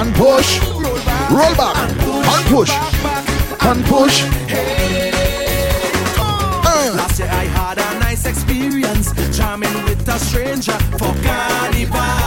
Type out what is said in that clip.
and push, roll back, and push, and push. Last year I had a nice experience, jamming with a stranger for Carnival.